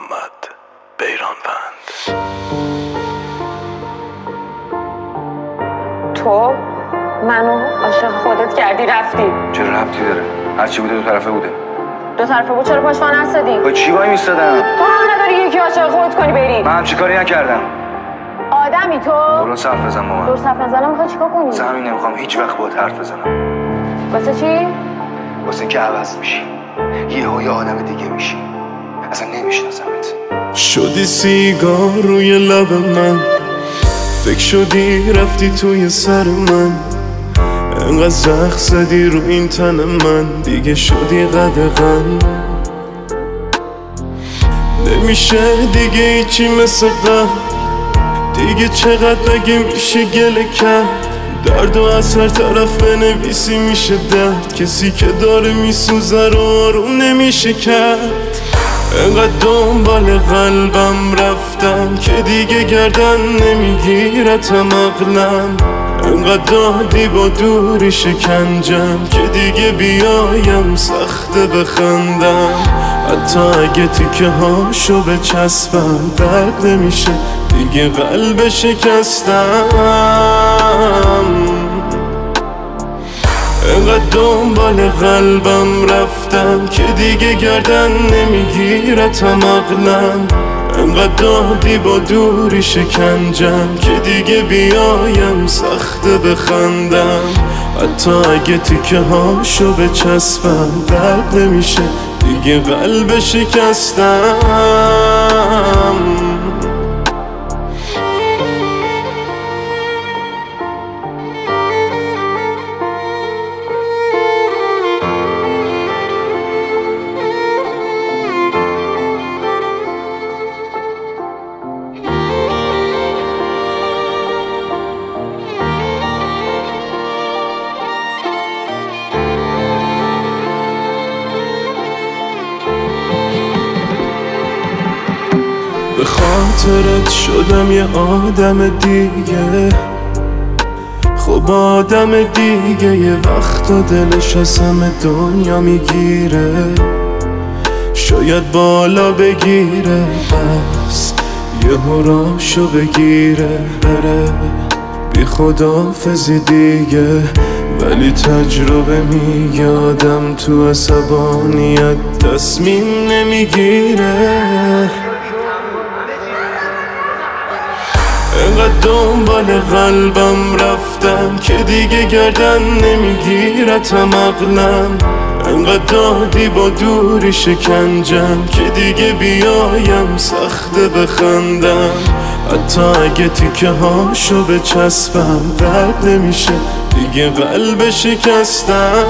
محمد بیرانوند. تو منو عاشق خودت کردی رفتی. چرا ربطی داره؟ هرچی بوده دو طرفه بوده. دو طرفه بود چرا پشت وان نستدی؟ با چی وای میستادم؟ تو هم نداری یکی عاشق خودت کنی بری. من همچی کاری نکردم. آدمی تو؟ درست حرف بزن با من. درست حرف نزنم میخوای چیکار کنی؟ واسه همین نمیخوام هیچ وقت باهات حرف بزنم. واسه چی؟ واسه اینکه عوض میشی. یه آدم دیگه میشی. اصلا نمیشناسمت. شدی سیگار روی لب من، فکر شدی رفتی توی سر من، انقدر زخم زدی رو این تن من، دیگه شدی قدغن. نمیشه دیگه ایچی مثل قبل، دیگه چقدر مگه میشه گله کرد. درد و از هر طرف بنویسی میشه درد، کسی که داره میسوزه رو آروم نمیشه کرد. انقدر دنبال قلبم رفتم که دیگه گردن نمیگیرتم عقلم، انقدر دادی با دوری شکنجم که دیگه بیایم سخته بخندم. حتی اگه تیکه هاشو بچسبم درد نمیشه دیگه قلب شکستم. انقدر دنبال قلبم رفتم که دیگه گردن نمیگیرتم عقلم، انقدر دادی با دوری شکنجم که دیگه بیایم سخته بخندم. حتی اگه تیکه هاشو بچسبم درد نمیشه دیگه قلب شکستم. به خاطرت شدم یه آدم دیگه، خب آدم دیگه یه وقت و دلش از همه دنیا میگیره، شاید بالا بگیره بس یه هراشو بگیره بره بی خداحافظی دیگه. ولی تجربه میگه آدم تو عصبانیت تصمیم نمیگیره. انقدر دنبال قلبم رفتم که دیگه گردن نمیگیرتم عقلم، انقدر دادی با دوری شکنجم که دیگه بیایم سخته بخندم. حتی اگه تیکه هاشو بچسبم درد نمیشه دیگه قلب شکستم.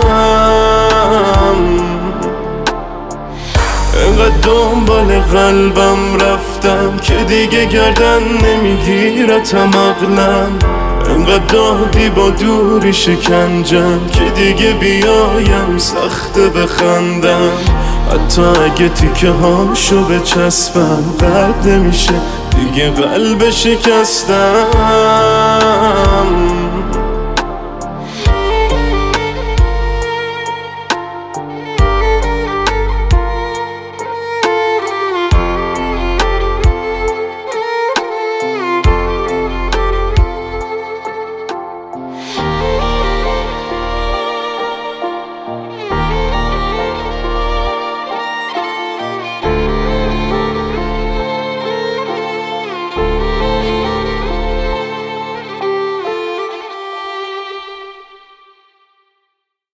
انقدر دنبال قلبم رفتم که دیگه گردن نمیگیرتم عقلم، انقدر دادی با دوری شکنجم که دیگه بیایم سخته بخندم. حتی اگه تیکه هاشو بچسبم درد نمیشه دیگه قلب شکستم.